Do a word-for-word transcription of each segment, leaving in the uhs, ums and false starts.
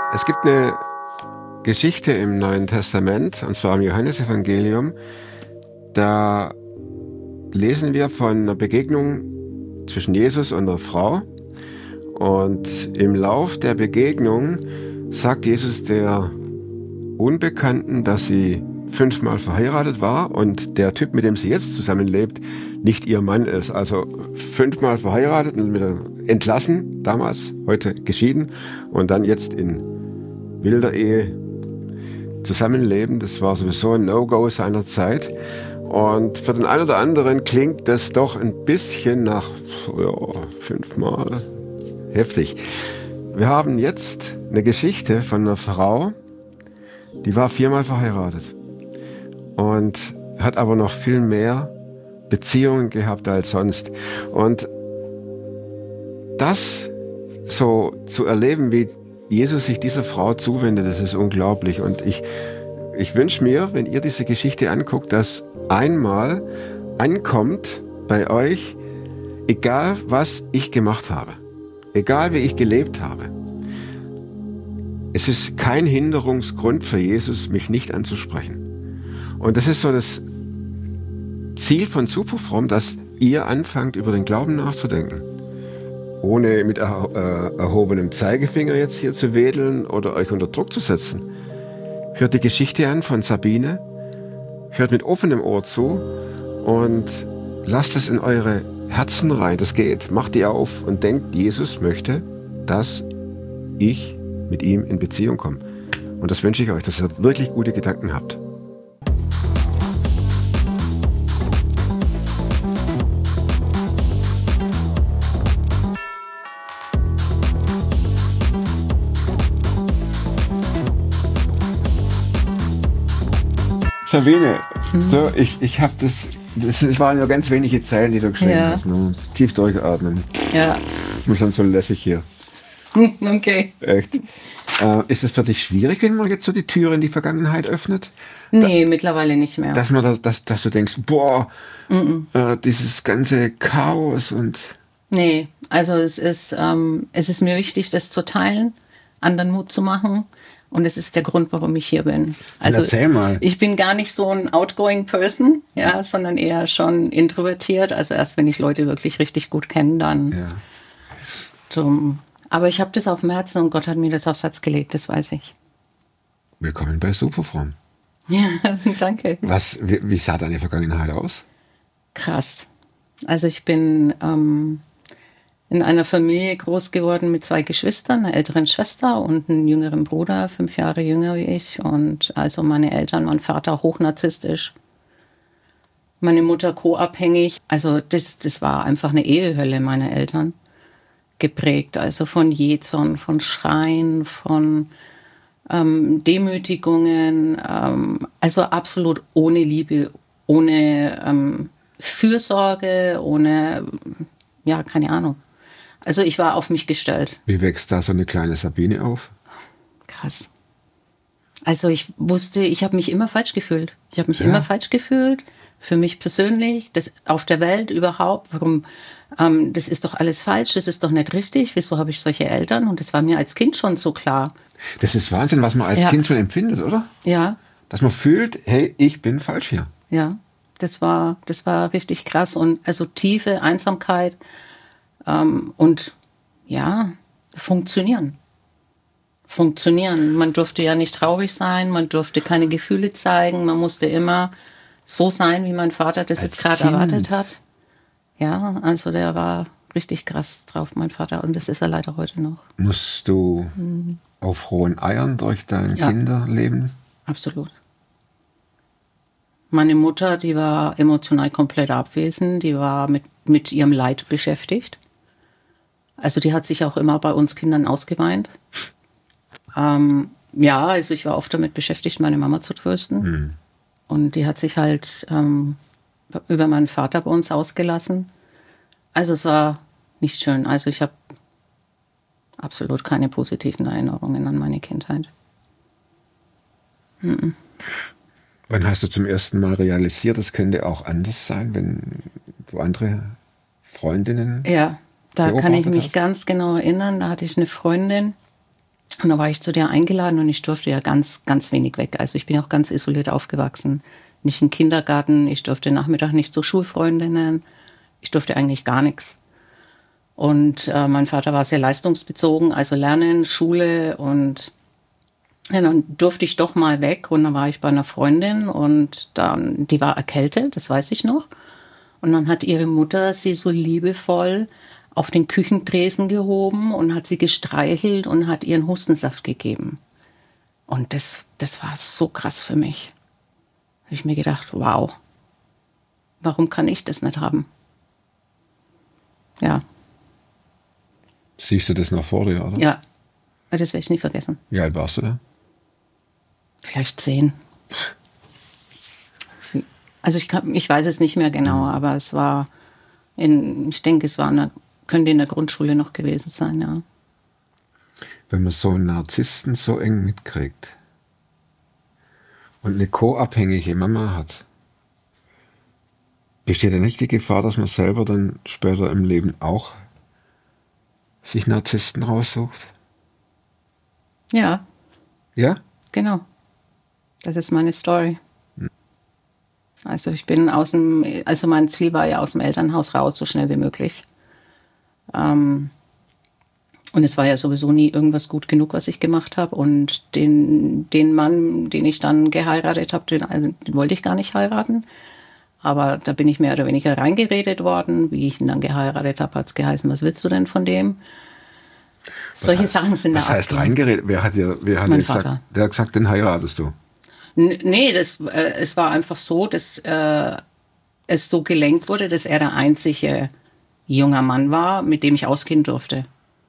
Es gibt eine Geschichte im Neuen Testament, und zwar im Johannesevangelium. Da lesen wir von einer Begegnung zwischen Jesus und einer Frau. Und im Lauf der Begegnung sagt Jesus der Unbekannten, dass sie fünfmal verheiratet war und der Typ, mit dem sie jetzt zusammenlebt, nicht ihr Mann ist. Also fünfmal verheiratet und wieder entlassen, damals, heute geschieden und dann jetzt in wilder Ehe zusammenleben. Das war sowieso ein No-Go seiner Zeit. Und für den einen oder anderen klingt das doch ein bisschen nach ja, fünfmal heftig. Wir haben jetzt eine Geschichte von einer Frau, die war viermal verheiratet und hat aber noch viel mehr Beziehungen gehabt als sonst. Und das so zu erleben, wie Jesus sich dieser Frau zuwendet, das ist unglaublich. Und ich, ich wünsche mir, wenn ihr diese Geschichte anguckt, dass einmal ankommt bei euch, egal was ich gemacht habe, egal wie ich gelebt habe, es ist kein Hinderungsgrund für Jesus, mich nicht anzusprechen. Und das ist so das Ziel von Superfromm, dass ihr anfangt, über den Glauben nachzudenken. Ohne mit erho- äh, erhobenem Zeigefinger jetzt hier zu wedeln oder euch unter Druck zu setzen. Hört die Geschichte an von Sabine, hört mit offenem Ohr zu und lasst es in eure Herzen rein. Das geht. Macht die auf und denkt, Jesus möchte, dass ich mit ihm in Beziehung komme. Und das wünsche ich euch, dass ihr wirklich gute Gedanken habt. Sabine, mhm. so, ich, ich habe das, das waren ja ganz wenige Zeilen, die du geschrieben ja. hast. Ne? Tief durchatmen. Ja. Ich bin schon so lässig hier. Okay. Echt. Äh, ist es für dich schwierig, wenn man jetzt so die Türe in die Vergangenheit öffnet? Nee, da, mittlerweile nicht mehr. Dass man das, dass, dass du denkst, boah, mhm. äh, dieses ganze Chaos und... Nee, also es ist, ähm, es ist mir wichtig, das zu teilen, anderen Mut zu machen. Und es ist der Grund, warum ich hier bin. Also erzähl mal. Ich bin gar nicht so ein outgoing Person, ja, sondern eher schon introvertiert. Also erst wenn ich Leute wirklich richtig gut kenne, dann. Ja. Zum, aber ich habe das auf dem Herzen und Gott hat mir das aufs Herz gelegt, das weiß ich. Willkommen bei Superfromm. Ja, danke. Was, wie, wie sah deine Vergangenheit aus? Krass. Also ich bin ähm, in einer Familie groß geworden mit zwei Geschwistern, einer älteren Schwester und einem jüngeren Bruder, fünf Jahre jünger wie ich. Und also meine Eltern, mein Vater hochnarzisstisch, meine Mutter co-abhängig. Also das, das war einfach eine Ehehölle meiner Eltern geprägt. Also von Jähzorn, von Schreien, von ähm, Demütigungen. Ähm, also absolut ohne Liebe, ohne ähm, Fürsorge, ohne, ja, keine Ahnung. Also ich war auf mich gestellt. Wie wächst da so eine kleine Sabine auf? Krass. Also ich wusste, ich habe mich immer falsch gefühlt. Ich habe mich Ja. immer falsch gefühlt. Für mich persönlich, das auf der Welt überhaupt. Warum? Ähm, das ist doch alles falsch. Das ist doch nicht richtig. Wieso habe ich solche Eltern? Und das war mir als Kind schon so klar. Das ist Wahnsinn, was man als Ja. Kind schon empfindet, oder? Ja, Dass man fühlt, hey, ich bin falsch hier. ja. Das war, das war richtig krass. Und also tiefe Einsamkeit ähm, und ja, funktionieren. Funktionieren. Man durfte ja nicht traurig sein, man durfte keine Gefühle zeigen, man musste immer so sein, wie mein Vater das Als jetzt gerade Kind. erwartet hat. Ja, also der war richtig krass drauf, mein Vater. Und das ist er leider heute noch. Musst du mhm. auf rohen Eiern durch dein Ja. Kinderleben? Absolut. Meine Mutter, die war emotional komplett abwesend, die war mit, mit ihrem Leid beschäftigt. Also die hat sich auch immer bei uns Kindern ausgeweint. Ähm, ja, also ich war oft damit beschäftigt, meine Mama zu trösten. Hm. Und die hat sich halt ähm, über meinen Vater bei uns ausgelassen. Also es war nicht schön. Also ich habe absolut keine positiven Erinnerungen an meine Kindheit. Mhm. Wann hast du zum ersten Mal realisiert, das könnte auch anders sein, wenn du andere Freundinnen Ja, da kann ich mich hast? ganz genau erinnern. Da hatte ich eine Freundin, Und da war ich zu der eingeladen und ich durfte ja ganz, ganz wenig weg. Also ich bin auch ganz isoliert aufgewachsen. Nicht im Kindergarten, ich durfte Nachmittag nicht zu Schulfreundinnen, ich durfte eigentlich gar nichts. Und äh, mein Vater war sehr leistungsbezogen, also Lernen, Schule und ja, dann durfte ich doch mal weg und dann war ich bei einer Freundin und dann, die war erkältet, das weiß ich noch. Und dann hat ihre Mutter sie so liebevoll auf den Küchentresen gehoben und hat sie gestreichelt und hat ihren Hustensaft gegeben. Und das, das war so krass für mich. Da habe ich mir gedacht, wow, warum kann ich das nicht haben? Ja. Siehst du das noch vor dir, oder? Ja, das werde ich nie vergessen. Wie alt warst du da? Vielleicht zehn. Also ich, kann, ich weiß es nicht mehr genau, mhm. aber es war, in, ich denke, es war eine, könnte in der Grundschule noch gewesen sein, ja. Wenn man so einen Narzissten so eng mitkriegt und eine co-abhängige Mama hat, besteht ja nicht die Gefahr, dass man selber dann später im Leben auch sich Narzissten raussucht? Ja. Ja? Genau. Das ist meine Story. Hm. Also ich bin aus dem, also mein Ziel war ja aus dem Elternhaus raus, so schnell wie möglich. Ähm, und es war ja sowieso nie irgendwas gut genug, was ich gemacht habe. Und den, den Mann, den ich dann geheiratet habe, den, also, den wollte ich gar nicht heiraten. Aber da bin ich mehr oder weniger reingeredet worden. Wie ich ihn dann geheiratet habe, hat es geheißen, was willst du denn von dem? Was Solche heißt, Sachen sind was da. Was heißt reingeredet? Wer hat dir, wer hat dir gesagt, der hat gesagt, den heiratest du? N- nee, das, äh, es war einfach so, dass äh, es so gelenkt wurde, dass er der einzige junger Mann war, mit dem ich ausgehen durfte.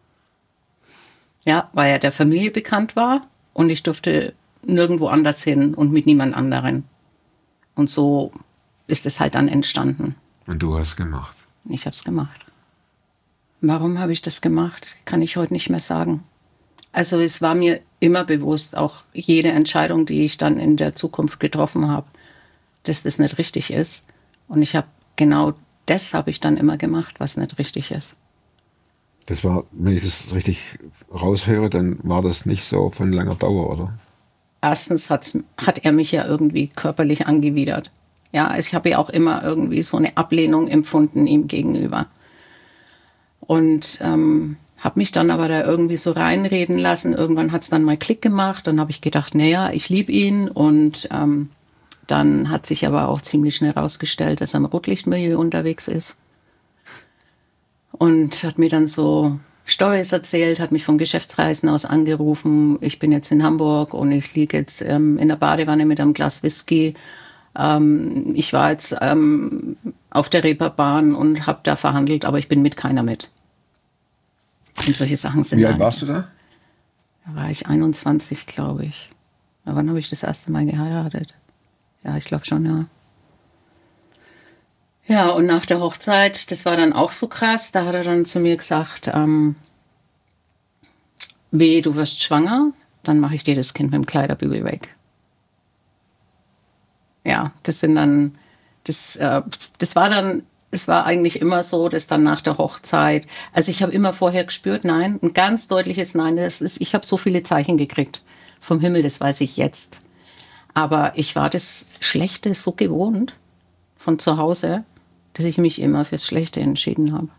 Ja, weil er der Familie bekannt war und ich durfte nirgendwo anders hin und mit niemand anderen. Und so ist es halt dann entstanden. Und du hast es gemacht? Ich habe es gemacht. Warum habe ich das gemacht, kann ich heute nicht mehr sagen. Also es war mir immer bewusst, auch jede Entscheidung, die ich dann in der Zukunft getroffen habe, dass das nicht richtig ist. Und ich habe genau das habe ich dann immer gemacht, was nicht richtig ist. Das war, wenn ich das richtig raushöre, dann war das nicht so von langer Dauer, oder? Erstens hat's, hat er mich ja irgendwie körperlich angewidert. Ja, also ich habe ja auch immer irgendwie so eine Ablehnung empfunden ihm gegenüber. Und ähm, habe mich dann aber da irgendwie so reinreden lassen. Irgendwann hat es dann mal Klick gemacht. Dann habe ich gedacht, naja, ich liebe ihn. Und ähm, dann hat sich aber auch ziemlich schnell herausgestellt, dass er im Rotlichtmilieu unterwegs ist. Und hat mir dann so Storys erzählt, hat mich von Geschäftsreisen aus angerufen. Ich bin jetzt in Hamburg und ich liege jetzt ähm, in der Badewanne mit einem Glas Whisky. Ähm, ich war jetzt ähm, auf der Reeperbahn und habe da verhandelt, aber ich bin mit keiner mit. Und solche Sachen sind. Wie alt warst du da? Da war ich einundzwanzig, glaube ich. Aber wann habe ich das erste Mal geheiratet? Ja, ich glaube schon, ja. Ja, und nach der Hochzeit, das war dann auch so krass, da hat er dann zu mir gesagt, ähm, wehe, du wirst schwanger, dann mache ich dir das Kind mit dem Kleiderbügel weg. Ja, das sind dann, das, äh, das war dann, es war eigentlich immer so, dass dann nach der Hochzeit, also ich habe immer vorher gespürt, nein, ein ganz deutliches Nein, das ist, ich habe so viele Zeichen gekriegt vom Himmel, das weiß ich jetzt. Aber ich war das Schlechte so gewohnt von zu Hause, dass ich mich immer fürs Schlechte entschieden habe.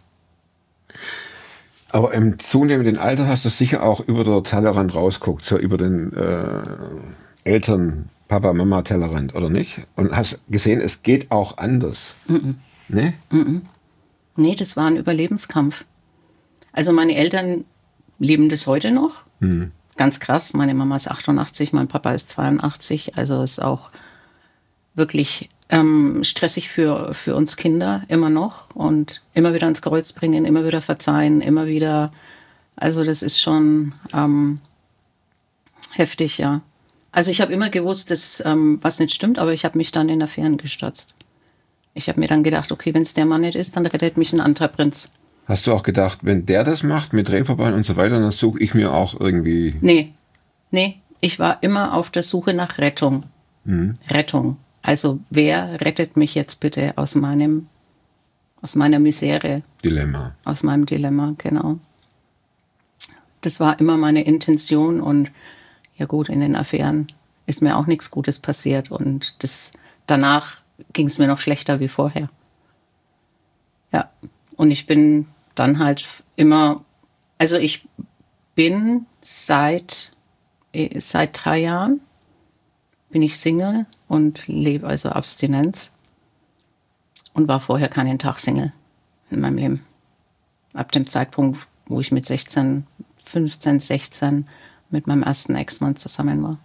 Aber im zunehmenden Alter hast du sicher auch über den Tellerrand rausguckt, so über den äh, Eltern, Papa, Mama Tellerrand, oder nicht? Und hast gesehen, es geht auch anders. Mm-mm. Ne? Mm-mm. Nee, das war ein Überlebenskampf. Also meine Eltern leben das heute noch. Mm. Ganz krass, meine Mama ist achtundachtzig, mein Papa ist zweiundachtzig, also ist auch wirklich ähm, stressig für, für uns Kinder immer noch und immer wieder ans Kreuz bringen, immer wieder verzeihen, immer wieder, also das ist schon ähm, heftig, ja. Also ich habe immer gewusst, dass ähm, was nicht stimmt, aber ich habe mich dann in Affären gestürzt. Ich habe mir dann gedacht, okay, wenn es der Mann nicht ist, dann rettet mich ein anderer Prinz. Hast du auch gedacht, wenn der das macht mit Reeperbahn und so weiter, dann suche ich mir auch irgendwie... Nee, nee, ich war immer auf der Suche nach Rettung. Mhm. Rettung. Also wer rettet mich jetzt bitte aus meinem, aus meiner Misere? Dilemma. Aus meinem Dilemma, genau. Das war immer meine Intention und ja gut, in den Affären ist mir auch nichts Gutes passiert und das, danach ging es mir noch schlechter wie vorher. Ja, und ich bin dann halt immer, also ich bin seit, seit drei Jahren bin ich Single und lebe also Abstinenz und war vorher keinen Tag Single in meinem Leben. Ab dem Zeitpunkt, wo ich mit sechzehn, fünfzehn, sechzehn mit meinem ersten Ex-Mann zusammen war.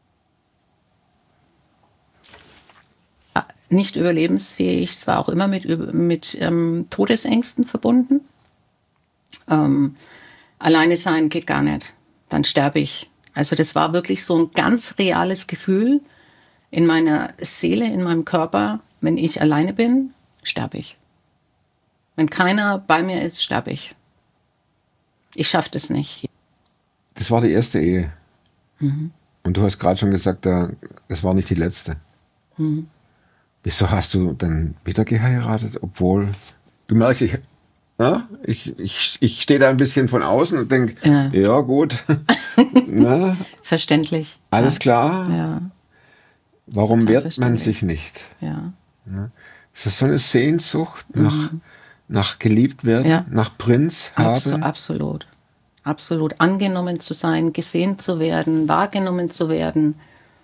Nicht überlebensfähig, es war auch immer mit, mit ähm, Todesängsten verbunden. Ähm, alleine sein geht gar nicht, dann sterbe ich. Also das war wirklich so ein ganz reales Gefühl in meiner Seele, in meinem Körper. Wenn ich alleine bin, sterbe ich. Wenn keiner bei mir ist, sterbe ich. Ich schaffe das nicht. Das war die erste Ehe. Mhm. Und du hast gerade schon gesagt, das war nicht die letzte. Mhm. Wieso hast du dann wieder geheiratet, obwohl du merkst, ich, ja, ich, ich, ich stehe da ein bisschen von außen und denke, ja. ja gut. Na, verständlich. Alles ja. klar. Ja. Warum Total wehrt man sich nicht? Ja. Ja. Ist das so eine Sehnsucht nach, mhm. nach geliebt werden, ja. nach Prinz haben? Abs- absolut. Absolut. Angenommen zu sein, gesehen zu werden, wahrgenommen zu werden.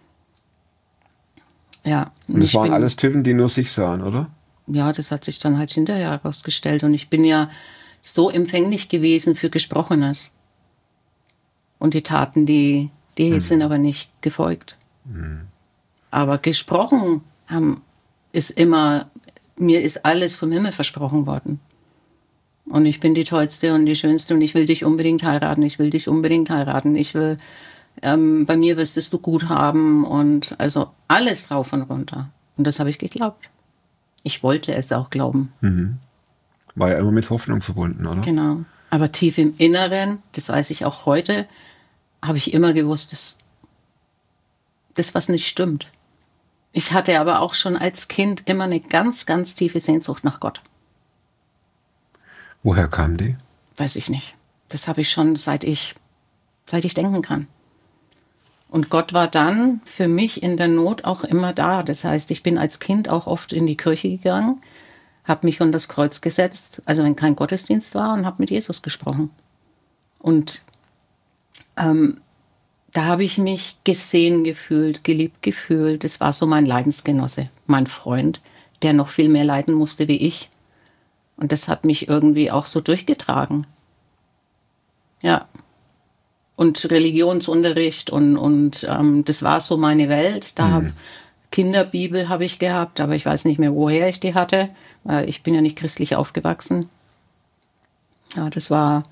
Ja. Und, und das waren bin, alles Typen, die nur sich sahen, oder? Ja, das hat sich dann halt hinterher herausgestellt. Und ich bin ja so empfänglich gewesen für Gesprochenes. Und die Taten, die, die hm. sind aber nicht gefolgt. Hm. Aber gesprochen haben, ist immer, mir ist alles vom Himmel versprochen worden. Und ich bin die Tollste und die Schönste und ich will dich unbedingt heiraten, ich will dich unbedingt heiraten, ich will, ähm, bei mir wirst du gut haben und also alles drauf und runter. Und das habe ich geglaubt. Ich wollte es auch glauben. Mhm. War ja immer mit Hoffnung verbunden, oder? Genau. Aber tief im Inneren, das weiß ich auch heute, habe ich immer gewusst, dass das was nicht stimmt. Ich hatte aber auch schon als Kind immer eine ganz, ganz tiefe Sehnsucht nach Gott. Woher kam die? Weiß ich nicht. Das habe ich schon seit ich, seit ich denken kann. Und Gott war dann für mich in der Not auch immer da. Das heißt, ich bin als Kind auch oft in die Kirche gegangen, habe mich unter das Kreuz gesetzt, also wenn kein Gottesdienst war, und habe mit Jesus gesprochen. Und ähm, da habe ich mich gesehen gefühlt, geliebt gefühlt. Das war so mein Leidensgenosse, mein Freund, der noch viel mehr leiden musste wie ich. Und das hat mich irgendwie auch so durchgetragen. Ja. Und Religionsunterricht und, und ähm, das war so meine Welt. Da mhm. hab, Kinderbibel habe ich gehabt, aber ich weiß nicht mehr, woher ich die hatte. Weil ich bin ja nicht christlich aufgewachsen. Ja, das war...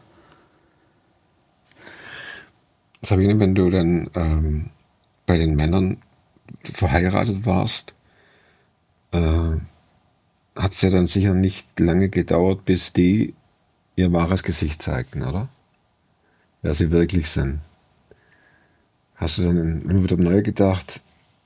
Sabine, wenn du dann ähm, bei den Männern verheiratet warst, äh, hat es ja dann sicher nicht lange gedauert, bis die ihr wahres Gesicht zeigten, oder? Wer sie wirklich sind. Hast du dann immer wieder neu gedacht,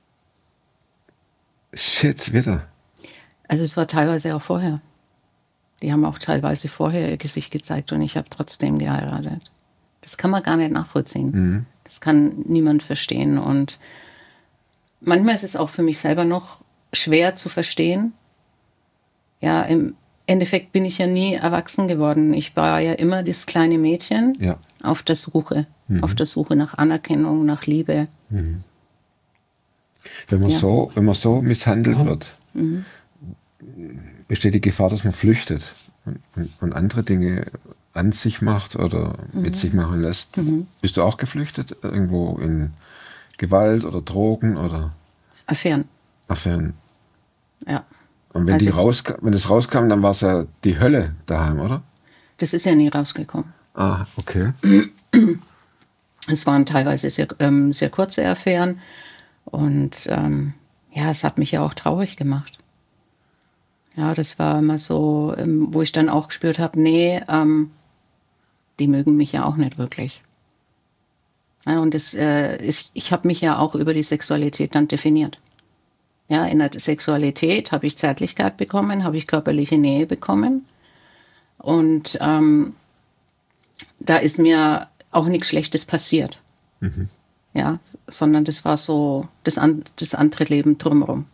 shit, wieder? Also es war teilweise auch vorher. Die haben auch teilweise vorher ihr Gesicht gezeigt und ich habe trotzdem geheiratet. Das kann man gar nicht nachvollziehen. Mhm. Das kann niemand verstehen. Und manchmal ist es auch für mich selber noch schwer zu verstehen. Ja, im Endeffekt bin ich ja nie erwachsen geworden. Ich war ja immer das kleine Mädchen ja. auf der Suche. Mhm. Auf der Suche nach Anerkennung, nach Liebe. Mhm. Wenn man, ja. so, wenn man so misshandelt mhm. wird, mhm. besteht die Gefahr, dass man flüchtet und, und, und andere Dinge an sich macht oder mhm. mit sich machen lässt. Mhm. Bist du auch geflüchtet? Irgendwo in Gewalt oder Drogen oder? Affären. Affären. Ja. Und wenn, also, die raus, wenn das rauskam, dann war es ja die Hölle daheim, oder? Das ist ja nie rausgekommen. Ah, okay. Es waren teilweise sehr, ähm, sehr kurze Affären und ähm, ja, es hat mich ja auch traurig gemacht. Ja, das war immer so, ähm, wo ich dann auch gespürt habe, nee, ähm, die mögen mich ja auch nicht wirklich. Ja, und das, äh, ich, ich habe mich ja auch über die Sexualität dann definiert. Ja, in der Sexualität habe ich Zärtlichkeit bekommen, habe ich körperliche Nähe bekommen. Und ähm, da ist mir auch nichts Schlechtes passiert. Mhm. Ja, sondern das war so das, an, das andere Leben drumherum.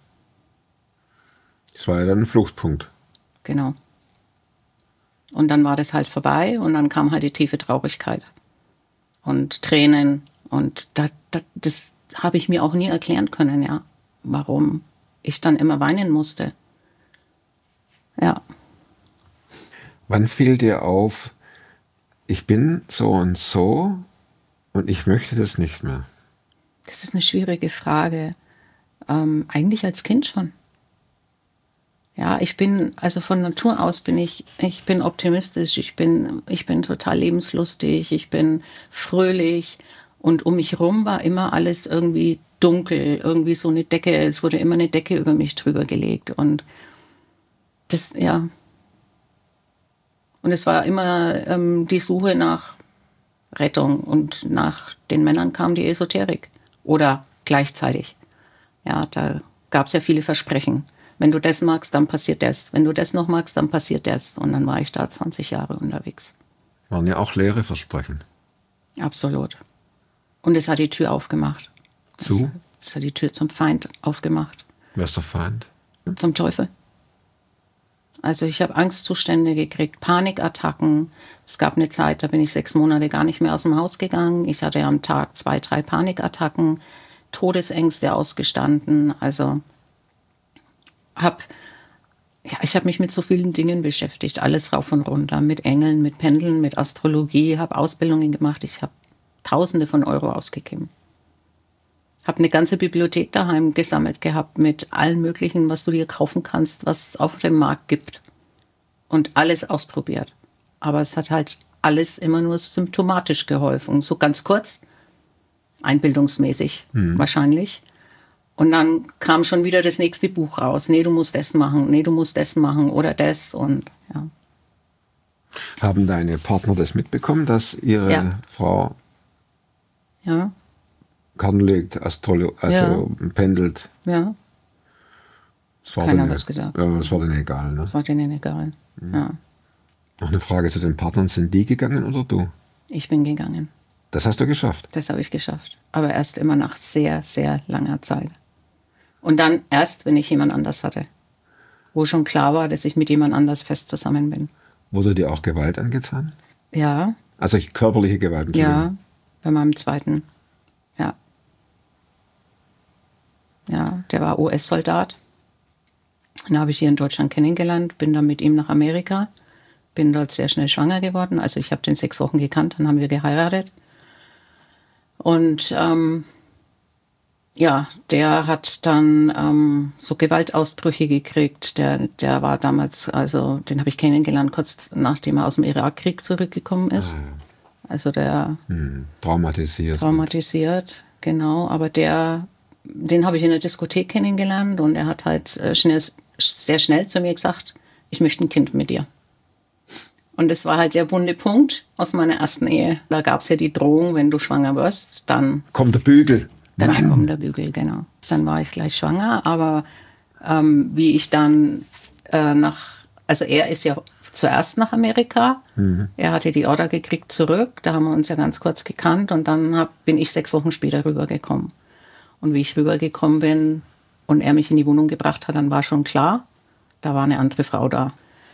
Das war ja dann ein Fluchtpunkt. Genau. Und dann war das halt vorbei und dann kam halt die tiefe Traurigkeit und Tränen. Und da, da, das habe ich mir auch nie erklären können, ja, warum ich dann immer weinen musste. Ja. Wann fiel dir auf, ich bin so und so und ich möchte das nicht mehr? Das ist eine schwierige Frage. Ähm, eigentlich als Kind schon. Ja, ich bin, also von Natur aus bin ich, ich bin optimistisch, ich bin, ich bin total lebenslustig, ich bin fröhlich und um mich rum war immer alles irgendwie dunkel, irgendwie so eine Decke, es wurde immer eine Decke über mich drüber gelegt und das, ja. Und es war immer ähm, die Suche nach Rettung und nach den Männern kam die Esoterik oder gleichzeitig. Ja, da gab es ja viele Versprechen. Wenn du das magst, dann passiert das. Wenn du das noch magst, dann passiert das. Und dann war ich da zwanzig Jahre unterwegs. Waren ja auch leere Versprechen. Absolut. Und es hat die Tür aufgemacht. Zu? Es, es hat die Tür zum Feind aufgemacht. Wer ist der Feind? Zum Teufel. Also ich habe Angstzustände gekriegt, Panikattacken. Es gab eine Zeit, da bin ich sechs Monate gar nicht mehr aus dem Haus gegangen. Ich hatte am Tag zwei, drei Panikattacken, Todesängste ausgestanden. Also hab, ja, ich habe mich mit so vielen Dingen beschäftigt, alles rauf und runter, mit Engeln, mit Pendeln, mit Astrologie, habe Ausbildungen gemacht. Ich habe Tausende von Euro ausgegeben. Habe eine ganze Bibliothek daheim gesammelt gehabt mit allen möglichen, was du dir kaufen kannst, was es auf dem Markt gibt. Und alles ausprobiert. Aber es hat halt alles immer nur symptomatisch geholfen. So ganz kurz, einbildungsmäßig mhm. wahrscheinlich. Und dann kam schon wieder das nächste Buch raus. Nee, du musst das machen, nee, du musst das machen oder das. Und ja. Haben deine Partner das mitbekommen, dass ihre ja. Frau ja. Karten legt, Astrolo also ja. pendelt? Ja. Keiner hat was gesagt. Ja, das war denen egal, ne? Das war denen egal, mhm. ja. Noch eine Frage zu den Partnern. Sind die gegangen oder du? Ich bin gegangen. Das hast du geschafft? Das habe ich geschafft. Aber erst immer nach sehr, sehr langer Zeit. Und dann erst, wenn ich jemand anders hatte. Wo schon klar war, dass ich mit jemand anders fest zusammen bin. Wurde dir auch Gewalt angetan? Ja. Also körperliche Gewalt? Ja, bei meinem zweiten. Ja. Ja, der war U S-Soldat. Den habe ich hier in Deutschland kennengelernt, bin dann mit ihm nach Amerika. Bin dort sehr schnell schwanger geworden. Also ich habe den sechs Wochen gekannt, dann haben wir geheiratet. Und ähm, ja, der hat dann ähm, so Gewaltausbrüche gekriegt. Der, der war damals, also den habe ich kennengelernt, kurz nachdem er aus dem Irakkrieg zurückgekommen ist. Ah, ja. Also der hm, traumatisiert. Traumatisiert, genau. Aber der, den habe ich in der Diskothek kennengelernt und er hat halt äh, schnell, sehr schnell zu mir gesagt, ich möchte ein Kind mit dir. Und das war halt der wunde Punkt aus meiner ersten Ehe. Da gab es ja die Drohung, wenn du schwanger wirst, dann kommt der Bügel. Dann Mann. kommt der Bügel, genau. Dann war ich gleich schwanger, aber ähm, wie ich dann äh, nach, also er ist ja zuerst nach Amerika, mhm. er hatte die Order gekriegt zurück, da haben wir uns ja ganz kurz gekannt und dann hab, bin ich sechs Wochen später rübergekommen. Und wie ich rübergekommen bin und er mich in die Wohnung gebracht hat, dann war schon klar, da war eine andere Frau da.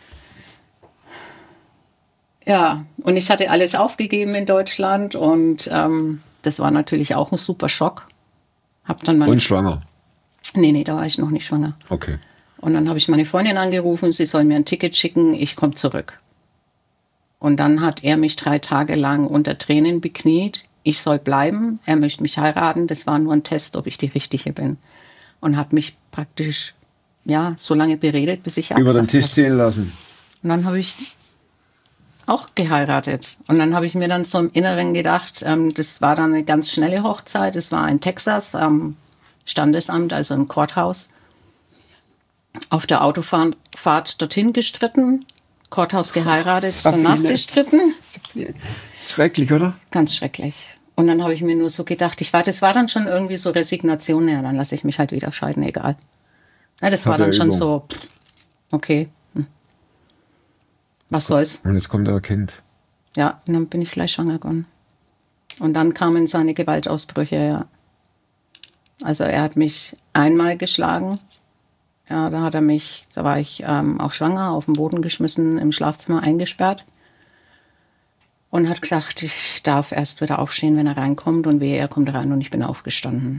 Ja, und ich hatte alles aufgegeben in Deutschland und ähm, das war natürlich auch ein super Schock. Hab dann meine und schwanger? Nee, nee, da war ich noch nicht schwanger. Okay. Und dann habe ich meine Freundin angerufen, sie soll mir ein Ticket schicken, ich komme zurück. Und dann hat er mich drei Tage lang unter Tränen bekniet. Ich soll bleiben, er möchte mich heiraten. Das war nur ein Test, ob ich die Richtige bin. Und hat mich praktisch ja so lange beredet, bis ich über den Tisch ziehen lassen. Und dann habe ich auch geheiratet. Und dann habe ich mir dann so im Inneren gedacht, ähm, das war dann eine ganz schnelle Hochzeit. Das war in Texas am Standesamt, also im Courthouse. Auf der Autofahrt dorthin gestritten, Courthouse geheiratet, oh, danach gestritten. Schrecklich, oder? Ganz schrecklich. Und dann habe ich mir nur so gedacht, ich war, das war dann schon irgendwie so Resignation, ja, dann lasse ich mich halt wieder scheiden, egal. Ja, das, das war dann schon Übung. So, okay. Was soll's? Und jetzt kommt euer Kind. Ja, und dann bin ich gleich schwanger geworden. Und dann kamen seine Gewaltausbrüche, ja. Also er hat mich einmal geschlagen. Ja, da hat er mich, da war ich ähm, auch schwanger, auf den Boden geschmissen, im Schlafzimmer eingesperrt. Und hat gesagt, ich darf erst wieder aufstehen, wenn er reinkommt. Und wehe, er kommt rein und ich bin aufgestanden.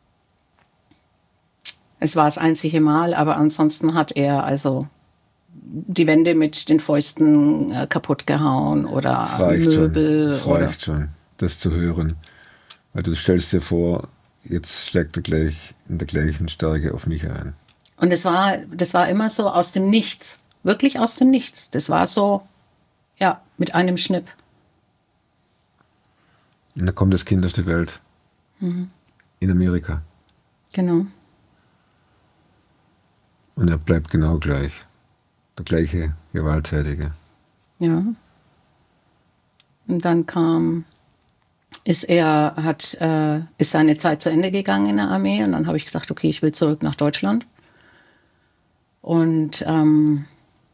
Es war das einzige Mal, aber ansonsten hat er also die Wände mit den Fäusten äh, kaputt gehauen oder Das reicht Möbel. schon. Das oder reicht schon, das zu hören. Weil du stellst dir vor, jetzt schlägt er gleich in der gleichen Stärke auf mich ein. Und das war, das war immer so aus dem Nichts. Wirklich aus dem Nichts. Das war so, ja, mit einem Schnipp. Und dann kommt das Kind auf die Welt. Mhm. In Amerika. Genau. Und er bleibt genau gleich. Der gleiche Gewalttätige. Ja. Und dann kam, ist er, hat, äh, ist seine Zeit zu Ende gegangen in der Armee. Und dann habe ich gesagt, okay, ich will zurück nach Deutschland. Und ähm,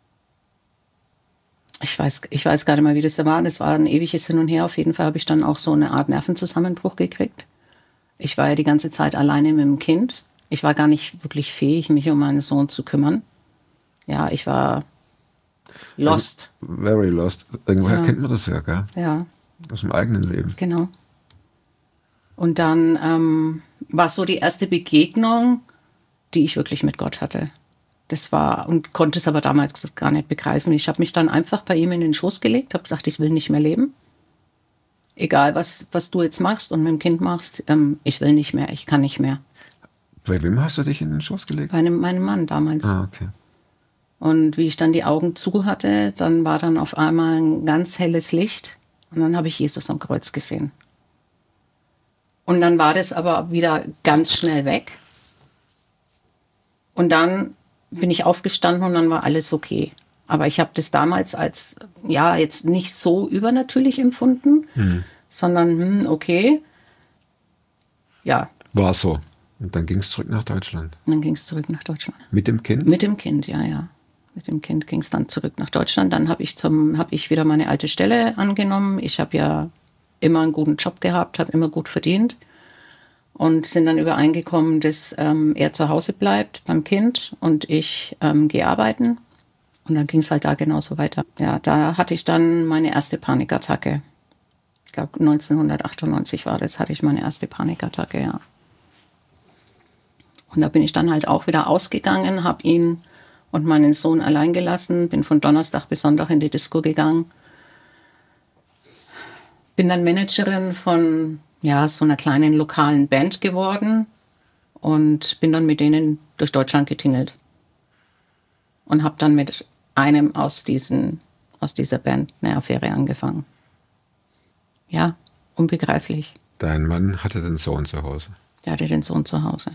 ich weiß, ich weiß gar nicht mehr, wie das da war. Das war ein ewiges Hin und Her. Auf jeden Fall habe ich dann auch so eine Art Nervenzusammenbruch gekriegt. Ich war ja die ganze Zeit alleine mit dem Kind. Ich war gar nicht wirklich fähig, mich um meinen Sohn zu kümmern. Ja, ich war lost. Very lost. Irgendwoher Ja. kennt man das ja, gell? Ja, Aus dem eigenen Leben. genau. Und dann ähm, war so die erste Begegnung, die ich wirklich mit Gott hatte. Das war, und konnte es aber damals gar nicht begreifen. Ich habe mich dann einfach bei ihm in den Schoß gelegt, habe gesagt, ich will nicht mehr leben. Egal, was, was du jetzt machst und mit dem Kind machst, ähm, ich will nicht mehr, ich kann nicht mehr. Bei wem hast du dich in den Schoß gelegt? Bei einem, meinem Mann damals. Ah, okay. Und wie ich dann die Augen zu hatte, dann war dann auf einmal ein ganz helles Licht. Und dann habe ich Jesus am Kreuz gesehen. Und dann war das aber wieder ganz schnell weg. Und dann bin ich aufgestanden und dann war alles okay. Aber ich habe das damals als, ja, jetzt nicht so übernatürlich empfunden, hm. sondern, hm, okay, ja. War so. Und dann ging es zurück nach Deutschland. Und dann ging es zurück nach Deutschland. Mit dem Kind? Mit dem Kind, ja, ja. Mit dem Kind ging es dann zurück nach Deutschland. Dann habe ich, zum, hab ich wieder meine alte Stelle angenommen. Ich habe ja immer einen guten Job gehabt, habe immer gut verdient. Und sind dann übereingekommen, dass ähm, er zu Hause bleibt beim Kind und ich ähm, gehe arbeiten. Und dann ging es halt da genauso weiter. Ja, da hatte ich dann meine erste Panikattacke. Ich glaube, neunzehnhundertachtundneunzig war das, hatte ich meine erste Panikattacke, ja. Und da bin ich dann halt auch wieder ausgegangen, habe ihn und meinen Sohn allein gelassen, bin von Donnerstag bis Sonntag in die Disco gegangen. Bin dann Managerin von ja, so einer kleinen lokalen Band geworden und bin dann mit denen durch Deutschland getingelt. Und habe dann mit einem aus, diesen, aus dieser Band eine Affäre angefangen. Ja, unbegreiflich. Dein Mann hatte den Sohn zu Hause. Der hatte den Sohn zu Hause.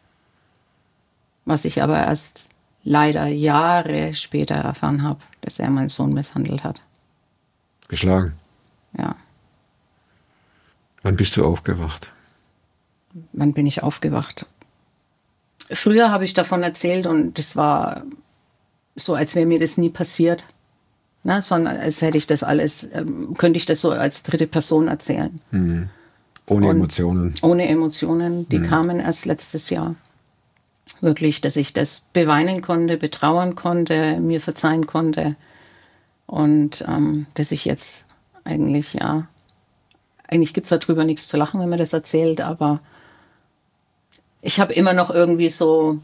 Was ich aber erst leider Jahre später erfahren habe, dass er meinen Sohn misshandelt hat. Geschlagen? Ja. Wann bist du aufgewacht? Wann bin ich aufgewacht? Früher habe ich davon erzählt und das war so, als wäre mir das nie passiert. Na, sondern als hätte ich das alles, ähm, könnte ich das so als dritte Person erzählen. Mhm. Ohne und Emotionen? Ohne Emotionen. Die mhm. kamen erst letztes Jahr. Wirklich, dass ich das beweinen konnte, betrauern konnte, mir verzeihen konnte. Und ähm, dass ich jetzt eigentlich, ja, eigentlich gibt es darüber nichts zu lachen, wenn man das erzählt, aber ich habe immer noch irgendwie so,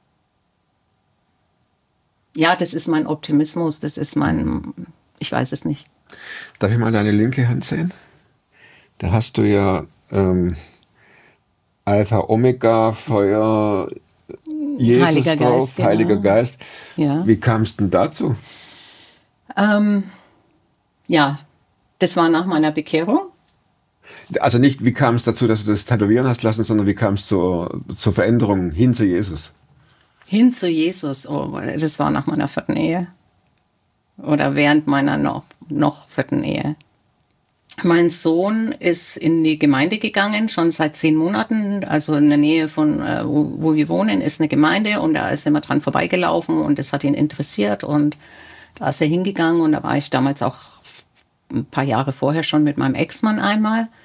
ja, das ist mein Optimismus, das ist mein, ich weiß es nicht. Darf ich mal deine linke Hand sehen? Da hast du ja ähm, Alpha, Omega, Feuer, Jesus Heiliger drauf, Geist, genau. Heiliger Geist. Ja. Wie kam es denn dazu? Ähm, ja, das war nach meiner Bekehrung. Also nicht, wie kam es dazu, dass du das tätowieren hast lassen, sondern wie kam es zur, zur Veränderung hin zu Jesus? Hin zu Jesus, oh, das war nach meiner vierten Ehe. Oder während meiner noch, noch vierten Ehe. Mein Sohn ist in die Gemeinde gegangen, schon seit zehn Monaten. Also in der Nähe von, äh, wo, wo wir wohnen, ist eine Gemeinde und da ist immer dran vorbeigelaufen und das hat ihn interessiert und da ist er hingegangen und da war ich damals auch ein paar Jahre vorher schon mit meinem Ex-Mann einmal.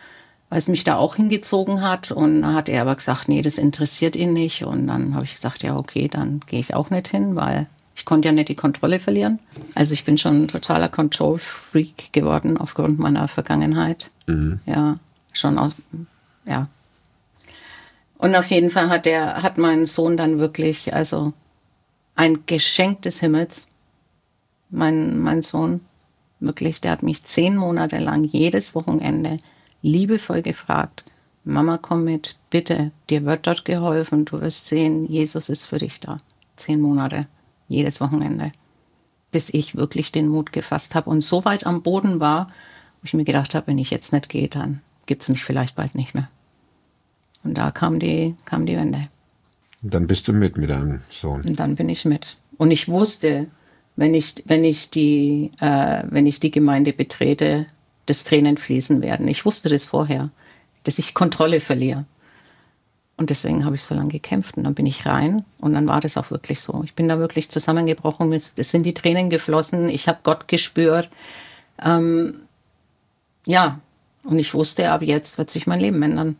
weil es mich da auch hingezogen hat. Und dann hat er aber gesagt, nee, das interessiert ihn nicht. Und dann habe ich gesagt, ja, okay, dann gehe ich auch nicht hin, weil ich konnte ja nicht die Kontrolle verlieren. Also ich bin schon ein totaler Control-Freak geworden aufgrund meiner Vergangenheit. Mhm. Ja, schon aus, ja. Und auf jeden Fall hat der, hat mein Sohn dann wirklich, also ein Geschenk des Himmels, mein, mein Sohn, wirklich, der hat mich zehn Monate lang jedes Wochenende liebevoll gefragt, Mama, komm mit, bitte, dir wird dort geholfen, du wirst sehen, Jesus ist für dich da. Zehn Monate. Jedes Wochenende, bis ich wirklich den Mut gefasst habe und so weit am Boden war, wo ich mir gedacht habe, wenn ich jetzt nicht gehe, dann gibt es mich vielleicht bald nicht mehr. Und da kam die, kam die Wende. Und dann bist du mit mit deinem Sohn. Und dann bin ich mit. Und ich wusste, wenn ich, wenn ich, die, äh, wenn ich die Gemeinde betrete, dass Tränen fließen werden. Ich wusste das vorher, dass ich Kontrolle verliere. Und deswegen habe ich so lange gekämpft. Und dann bin ich rein und dann war das auch wirklich so. Ich bin da wirklich zusammengebrochen. Es sind die Tränen geflossen. Ich habe Gott gespürt. Ähm, ja, und ich wusste, ab jetzt wird sich mein Leben ändern.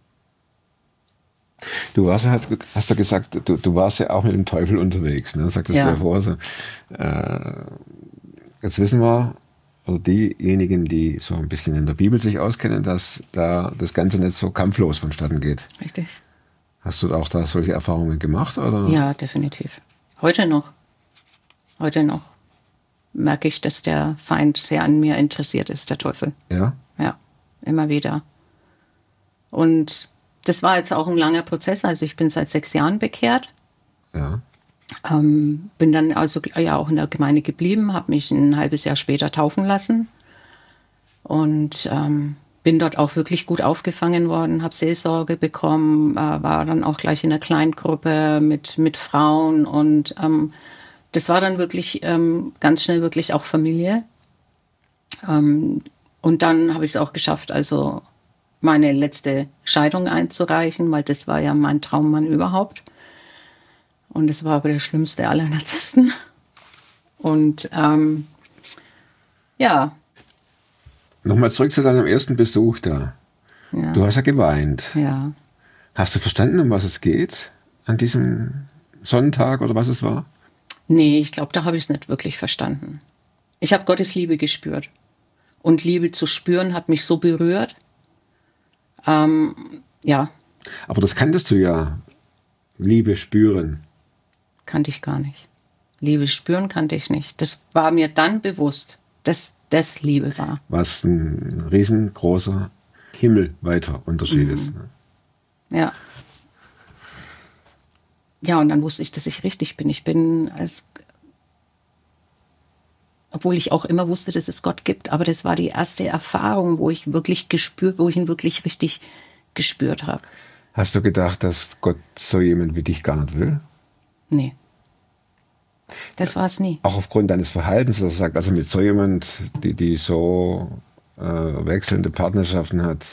Du warst ja, hast, hast du gesagt, du, du warst ja auch mit dem Teufel unterwegs. Ne? Sagtest ja. du ja vorher so. Äh, jetzt wissen wir, oder diejenigen, die so ein bisschen in der Bibel sich auskennen, dass da das Ganze nicht so kampflos vonstatten geht. Richtig. Hast du auch da solche Erfahrungen gemacht? Oder? Ja, definitiv. Heute noch. Heute noch merke ich, dass der Feind sehr an mir interessiert ist, der Teufel. Ja? Ja, immer wieder. Und das war jetzt auch ein langer Prozess. Also ich bin seit sechs Jahren bekehrt. Ja. Ähm, bin dann also ja auch in der Gemeinde geblieben, habe mich ein halbes Jahr später taufen lassen. Und ähm, bin dort auch wirklich gut aufgefangen worden, habe Seelsorge bekommen, äh, war dann auch gleich in einer Kleingruppe mit, mit Frauen und ähm, das war dann wirklich ähm, ganz schnell wirklich auch Familie. Ähm, und dann habe ich es auch geschafft, also meine letzte Scheidung einzureichen, weil das war ja mein Traummann überhaupt. Und das war aber der schlimmste aller Narzissten. Und ähm, ja, nochmal zurück zu deinem ersten Besuch da. Ja. Du hast ja geweint. Ja. Hast du verstanden, um was es geht an diesem Sonntag oder was es war? Nee, ich glaube, da habe ich es nicht wirklich verstanden. Ich habe Gottes Liebe gespürt. Und Liebe zu spüren hat mich so berührt. Ähm, ja. Aber das kanntest du ja. Liebe spüren. Kannte ich gar nicht. Liebe spüren kannte ich nicht. Das war mir dann bewusst, dass das Liebe war. Was ein riesengroßer himmelweiter Unterschied mhm. ist. Ne? Ja. Ja, und dann wusste ich, dass ich richtig bin. Ich bin, als, obwohl ich auch immer wusste, dass es Gott gibt, aber das war die erste Erfahrung, wo ich wirklich gespürt, wo ich ihn wirklich richtig gespürt habe. Hast du gedacht, dass Gott so jemand wie dich gar nicht will? Nee. Das war es nie. Auch aufgrund deines Verhaltens, dass er sagt, also mit so jemand, die, die so äh, wechselnde Partnerschaften hat.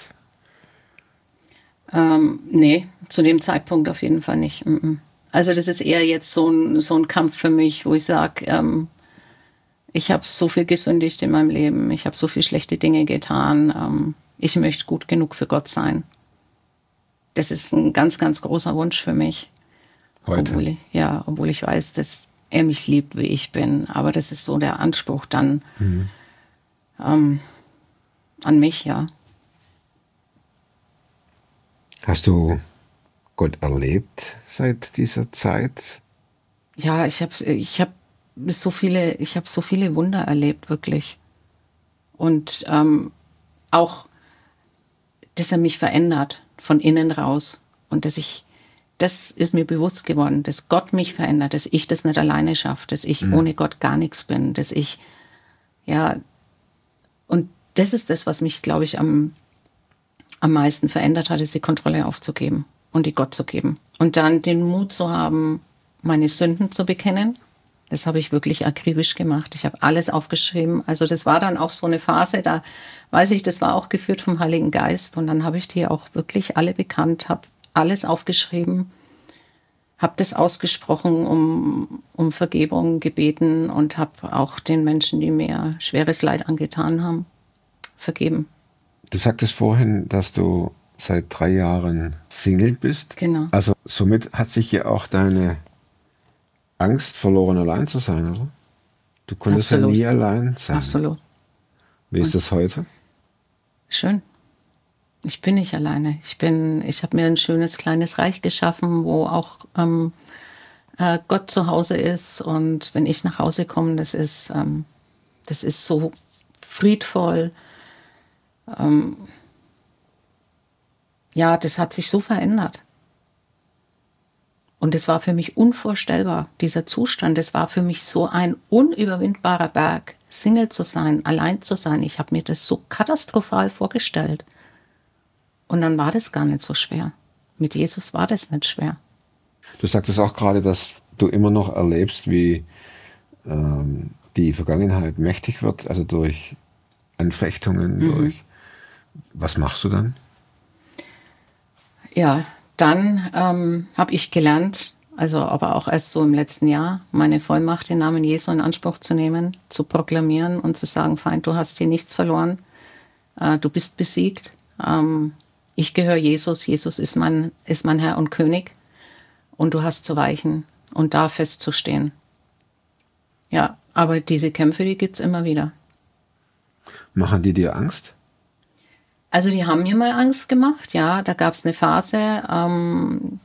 Ähm, nee, zu dem Zeitpunkt auf jeden Fall nicht. Also das ist eher jetzt so ein, so ein Kampf für mich, wo ich sage, ähm, ich habe so viel gesündigt in meinem Leben, ich habe so viele schlechte Dinge getan, ähm, ich möchte gut genug für Gott sein. Das ist ein ganz, ganz großer Wunsch für mich. Heute? Obwohl ich, ja, obwohl ich weiß, dass er mich liebt, wie ich bin. Aber das ist so der Anspruch dann mhm. ähm, an mich, ja. Hast du Gott erlebt seit dieser Zeit? Ja, ich habe ich hab so viele, ich habe so viele Wunder erlebt, wirklich. Und ähm, auch, dass er mich verändert, von innen raus. Und dass ich, das ist mir bewusst geworden, dass Gott mich verändert, dass ich das nicht alleine schaffe, dass ich mhm. ohne Gott gar nichts bin, dass ich, ja, und das ist das, was mich, glaube ich, am, am meisten verändert hat, ist die Kontrolle aufzugeben und die Gott zu geben. Und dann den Mut zu haben, meine Sünden zu bekennen. Das habe ich wirklich akribisch gemacht. Ich habe alles aufgeschrieben. Also das war dann auch so eine Phase, da weiß ich, das war auch geführt vom Heiligen Geist. Und dann habe ich die auch wirklich alle bekannt, habe alles aufgeschrieben, habe das ausgesprochen, um, um Vergebung gebeten und habe auch den Menschen, die mir schweres Leid angetan haben, vergeben. Du sagtest vorhin, dass du seit drei Jahren Single bist. Genau. Also somit hat sich ja auch deine Angst verloren, allein zu sein, oder? Du konntest Absolut. ja nie allein sein. Absolut. Wie ist Und das heute? schön. Ich bin nicht alleine. Ich bin, ich habe mir ein schönes kleines Reich geschaffen, wo auch ähm, äh, Gott zu Hause ist. Und wenn ich nach Hause komme, das ist, ähm, das ist so friedvoll. Ähm, ja, das hat sich so verändert. Und es war für mich unvorstellbar, dieser Zustand. Es war für mich so ein unüberwindbarer Berg, Single zu sein, allein zu sein. Ich habe mir das so katastrophal vorgestellt. Und dann war das gar nicht so schwer. Mit Jesus war das nicht schwer. Du sagtest auch gerade, dass du immer noch erlebst, wie ähm, die Vergangenheit mächtig wird, also durch Anfechtungen, mhm. durch... Was machst du dann? Ja, dann ähm, habe ich gelernt, also aber auch erst so im letzten Jahr, meine Vollmacht im Namen Jesu in Anspruch zu nehmen, zu proklamieren und zu sagen, Feind, du hast hier nichts verloren, äh, du bist besiegt, ähm, ich gehöre Jesus, Jesus ist mein, ist mein Herr und König und du hast zu weichen und da festzustehen. Ja, aber diese Kämpfe, die gibt es immer wieder. Machen die dir Angst? Also die haben mir mal Angst gemacht, ja, da gab es eine Phase, ähm,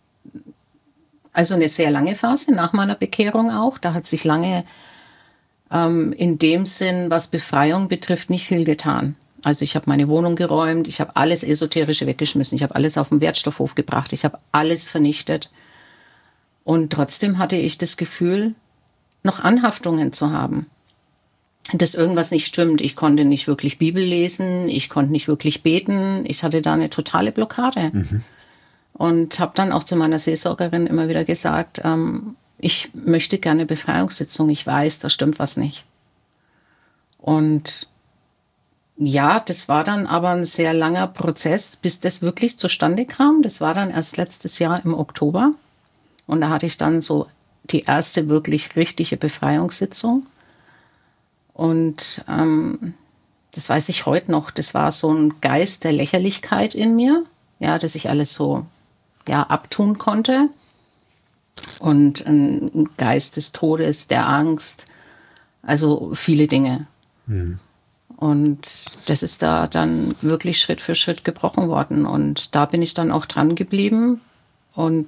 also eine sehr lange Phase nach meiner Bekehrung auch, da hat sich lange ähm, in dem Sinn, was Befreiung betrifft, nicht viel getan. Also ich habe meine Wohnung geräumt, ich habe alles Esoterische weggeschmissen, ich habe alles auf den Wertstoffhof gebracht, ich habe alles vernichtet und trotzdem hatte ich das Gefühl, noch Anhaftungen zu haben. Dass irgendwas nicht stimmt. Ich konnte nicht wirklich Bibel lesen, ich konnte nicht wirklich beten, ich hatte da eine totale Blockade. Mhm. Und habe dann auch zu meiner Seelsorgerin immer wieder gesagt, ähm, ich möchte gerne Befreiungssitzung, ich weiß, da stimmt was nicht. Und ja, das war dann aber ein sehr langer Prozess, bis das wirklich zustande kam. Das war dann erst letztes Jahr im Oktober. Und da hatte ich dann so die erste wirklich richtige Befreiungssitzung. Und ähm, das weiß ich heute noch, das war so ein Geist der Lächerlichkeit in mir, ja, dass ich alles so ja, abtun konnte. Und ein Geist des Todes, der Angst, also viele Dinge. Mhm. Und das ist da dann wirklich Schritt für Schritt gebrochen worden. Und da bin ich dann auch dran geblieben. Und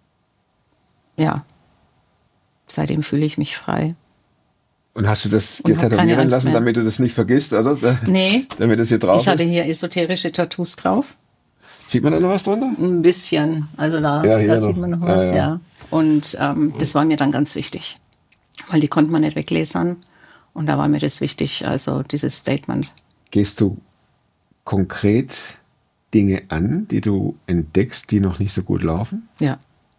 ja, seitdem fühle ich mich frei. Und hast du das dir tätowieren lassen, mehr. Damit du das nicht vergisst, oder? Da, nee, damit das hier drauf ich hatte ist? hier esoterische Tattoos drauf. Sieht man da noch was drunter? Ein bisschen, also da, ja, da noch. sieht man noch was, ja. ja. ja. Und ähm, das war mir dann ganz wichtig, weil die konnte man nicht weglesen. Und da war mir das wichtig, also dieses Statement. Gehst du konkret Dinge an, die du entdeckst, die noch nicht so gut laufen? Ja.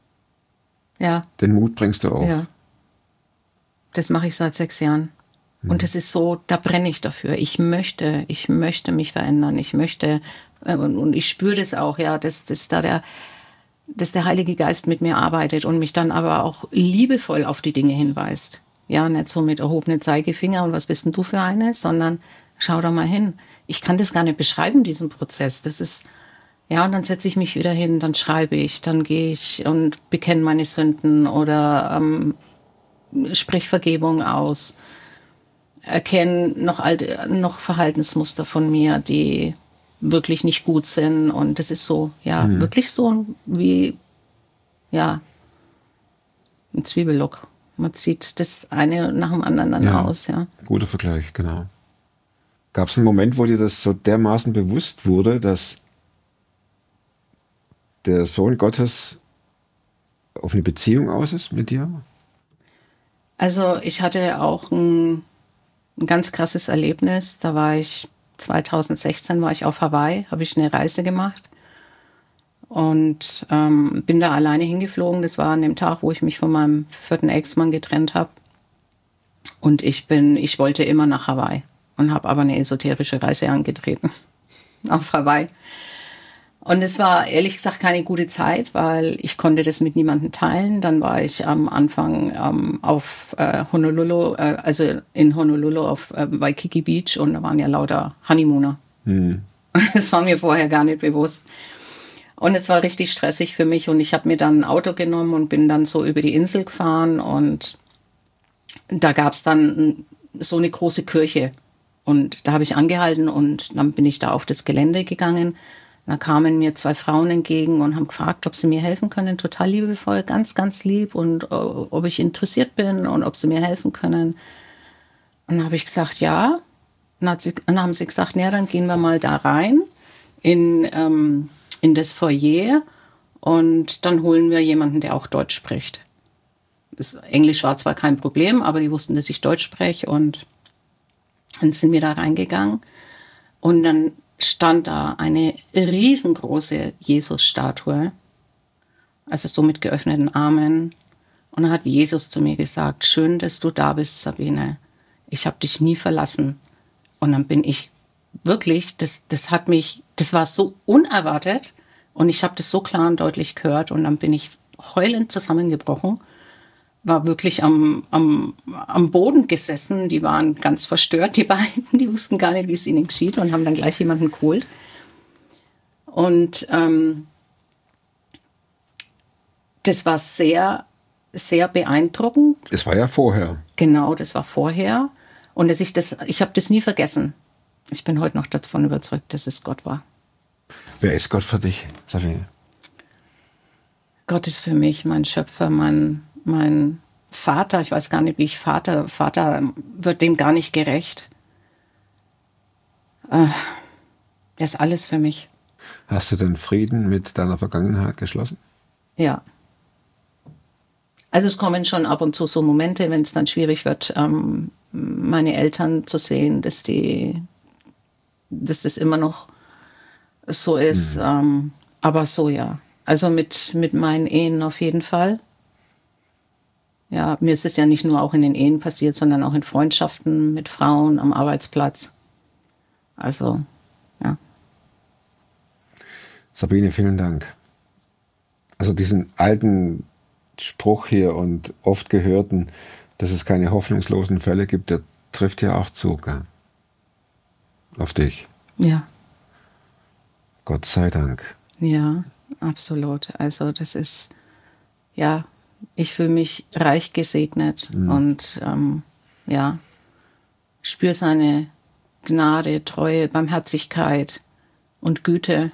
Ja. Den Mut bringst du auf? Ja. Das mache ich seit sechs Jahren. Hm. Und das ist so, da brenne ich dafür. Ich möchte, ich möchte mich verändern. Ich möchte, äh, und, und ich spüre das auch, ja, dass, dass da der, dass der Heilige Geist mit mir arbeitet und mich dann aber auch liebevoll auf die Dinge hinweist. Ja, nicht so mit erhobenen Zeigefinger und was bist denn du für eine, sondern schau da mal hin. Ich kann das gar nicht beschreiben, diesen Prozess. Das ist, ja, und dann setze ich mich wieder hin, dann schreibe ich, dann gehe ich und bekenne meine Sünden oder ähm, sprich Vergebung aus, erkenne noch alte, noch Verhaltensmuster von mir, die wirklich nicht gut sind. Und das ist so, ja, mhm. wirklich so wie, ja, ein Zwiebellook. Man zieht das eine nach dem anderen dann ja, aus, ja. Guter Vergleich, genau. Gab es einen Moment, wo dir das so dermaßen bewusst wurde, dass der Sohn Gottes auf eine Beziehung aus ist mit dir? Also ich hatte auch ein, ein ganz krasses Erlebnis. Da war ich, zweitausendsechzehn war ich auf Hawaii, habe ich eine Reise gemacht und ähm, bin da alleine hingeflogen. Das war an dem Tag, wo ich mich von meinem vierten Ex-Mann getrennt habe. Und ich bin, ich wollte immer nach Hawaii und habe aber eine esoterische Reise angetreten auf Hawaii. Und es war ehrlich gesagt keine gute Zeit, weil ich konnte das mit niemandem teilen. Dann war ich am Anfang ähm, auf äh, Honolulu, äh, also in Honolulu auf äh, Waikiki Beach und da waren ja lauter Honeymooner. Hm. Das war mir vorher gar nicht bewusst. Und es war richtig stressig für mich und ich habe mir dann ein Auto genommen und bin dann so über die Insel gefahren und da gab es dann so eine große Kirche und da habe ich angehalten und dann bin ich da auf das Gelände gegangen. Da kamen mir zwei Frauen entgegen und haben gefragt, ob sie mir helfen können, total liebevoll, ganz, ganz lieb und uh, ob ich interessiert bin und ob sie mir helfen können. Und dann habe ich gesagt, ja. Und dann, sie, dann haben sie gesagt, ja, dann gehen wir mal da rein in, ähm, in das Foyer und dann holen wir jemanden, der auch Deutsch spricht. Das Englisch war zwar kein Problem, aber die wussten, dass ich Deutsch spreche und dann sind wir da reingegangen und dann stand da eine riesengroße Jesus-Statue, also so mit geöffneten Armen. Und dann hat Jesus zu mir gesagt, schön, dass du da bist, Sabine. Ich habe dich nie verlassen. Und dann bin ich wirklich, das, das hat mich, das war so unerwartet und ich habe das so klar und deutlich gehört und dann bin ich heulend zusammengebrochen, war wirklich am, am, am Boden gesessen, die waren ganz verstört, die beiden, die wussten gar nicht, wie es ihnen geschieht und haben dann gleich jemanden geholt. Und ähm, das war sehr, sehr beeindruckend. Das war ja vorher. Genau, das war vorher. Und dass ich das, ich habe das nie vergessen. Ich bin heute noch davon überzeugt, dass es Gott war. Wer ist Gott für dich, Sabine? Gott ist für mich mein Schöpfer, mein, mein Vater. Ich weiß gar nicht, wie ich Vater, Vater wird dem gar nicht gerecht. Äh, er ist alles für mich. Hast du den Frieden mit deiner Vergangenheit geschlossen? Ja. Also es kommen schon ab und zu so Momente, wenn es dann schwierig wird, ähm, meine Eltern zu sehen, dass die, dass das immer noch so ist. Mhm. Ähm, aber so ja. Also mit, mit meinen Ehen auf jeden Fall. Ja, mir ist es ja nicht nur auch in den Ehen passiert, sondern auch in Freundschaften mit Frauen am Arbeitsplatz. Also, ja. Sabine, vielen Dank. Also diesen alten Spruch hier und oft gehörten, dass es keine hoffnungslosen Fälle gibt, der trifft ja auch zu, gell? Auf dich. Ja. Gott sei Dank. Ja, absolut. Also das ist, ja, ich fühle mich reich gesegnet mhm. und ähm, ja, spüre seine Gnade, Treue, Barmherzigkeit und Güte.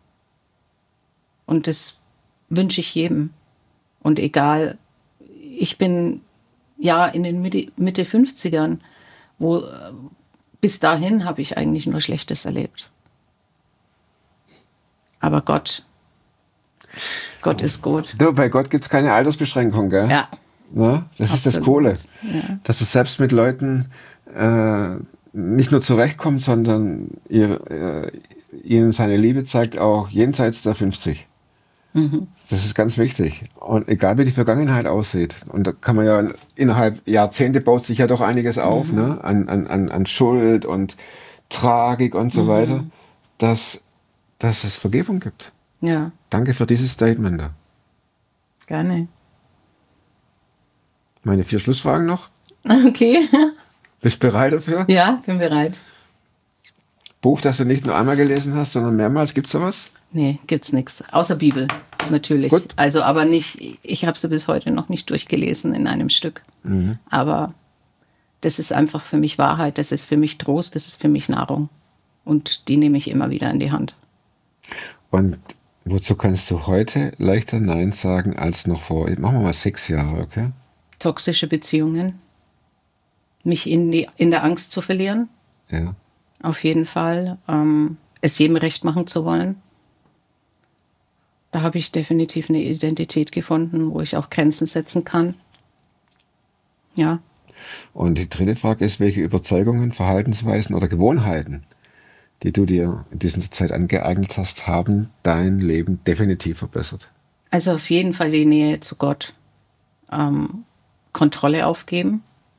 Und das wünsche ich jedem. Und egal, ich bin ja in den Mitte, Mitte fünfzigern, wo bis dahin habe ich eigentlich nur Schlechtes erlebt. Aber Gott, Gott ist gut. Du, bei Gott gibt es keine Altersbeschränkung, gell? Ja. Na, das Absolut. Ist das Coole. Ja. Dass es selbst mit Leuten äh, nicht nur zurechtkommt, sondern ihr, äh, ihnen seine Liebe zeigt, auch jenseits der fünfzig. Mhm. Das ist ganz wichtig. Und egal wie die Vergangenheit aussieht, und da kann man ja innerhalb Jahrzehnte baut sich ja doch einiges auf, mhm. ne? an, an, an Schuld und Tragik und so mhm. weiter, dass, dass es Vergebung gibt. Ja. Danke für dieses Statement da. Gerne. Meine vier Schlussfragen noch. Okay. Bist du bereit dafür? Ja, bin bereit. Buch, das du nicht nur einmal gelesen hast, sondern mehrmals, gibt's da was? Nee, gibt's nichts. Außer Bibel, natürlich. Gut. Also, aber nicht, ich habe sie bis heute noch nicht durchgelesen in einem Stück. Mhm. Aber das ist einfach für mich Wahrheit, das ist für mich Trost, das ist für mich Nahrung. Und die nehme ich immer wieder in die Hand. Und wozu kannst du heute leichter Nein sagen als noch vor, machen wir mal sechs Jahre, okay? Toxische Beziehungen. Mich in, die, in der Angst zu verlieren. Ja. Auf jeden Fall. Ähm, es jedem recht machen zu wollen. Da habe ich definitiv eine Identität gefunden, wo ich auch Grenzen setzen kann. Ja. Und die dritte Frage ist, welche Überzeugungen, Verhaltensweisen oder Gewohnheiten, die du dir in dieser Zeit angeeignet hast, haben dein Leben definitiv verbessert? Also auf jeden Fall die Nähe zu Gott. Ähm, Kontrolle aufgeben.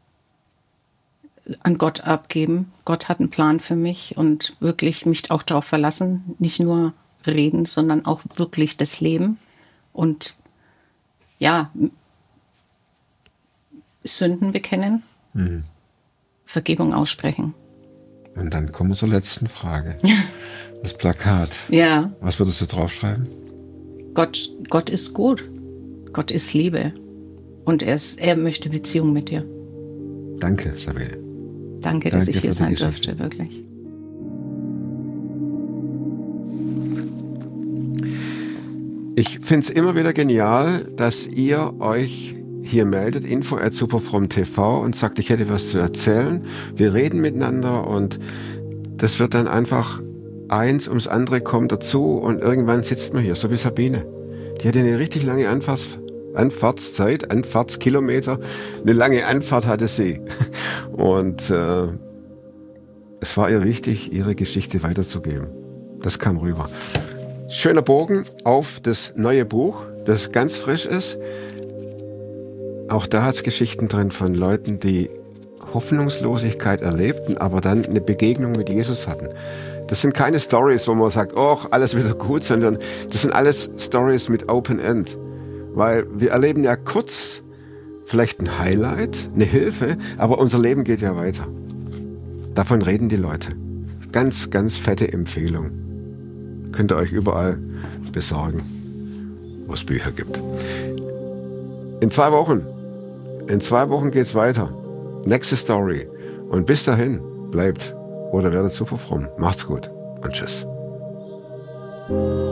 An Gott abgeben. Gott hat einen Plan für mich und wirklich mich auch darauf verlassen, nicht nur reden, sondern auch wirklich das Leben und ja, Sünden bekennen, mhm. Vergebung aussprechen. Und dann kommen wir zur letzten Frage. Das Plakat. Ja. Was würdest du draufschreiben? Gott, Gott ist gut. Gott ist Liebe. Und er, ist, er möchte Beziehung mit dir. Danke, Sabine. Danke, dass ich hier sein durfte, wirklich. Ich finde es immer wieder genial, dass ihr euch hier meldet, info at superfromm punkt t v, und sagt, ich hätte was zu erzählen. Wir reden miteinander und das wird dann einfach eins ums andere kommt dazu und irgendwann sitzt man hier, so wie Sabine. Die hatte eine richtig lange Anfahrts Anfahrtszeit, Anfahrtskilometer, eine lange Anfahrt hatte sie. Und äh, es war ihr wichtig, ihre Geschichte weiterzugeben. Das kam rüber. Schöner Bogen auf das neue Buch, das ganz frisch ist. Auch da hat es Geschichten drin von Leuten, die Hoffnungslosigkeit erlebten, aber dann eine Begegnung mit Jesus hatten. Das sind keine Stories, wo man sagt, oh, alles wieder gut, sondern das sind alles Stories mit Open End. Weil wir erleben ja kurz vielleicht ein Highlight, eine Hilfe, aber unser Leben geht ja weiter. Davon reden die Leute. Ganz, ganz fette Empfehlung. Könnt ihr euch überall besorgen, wo es Bücher gibt. In zwei Wochen, in zwei Wochen geht's weiter. Nächste Story. Und bis dahin, bleibt oder werdet super fromm. Macht's gut und tschüss.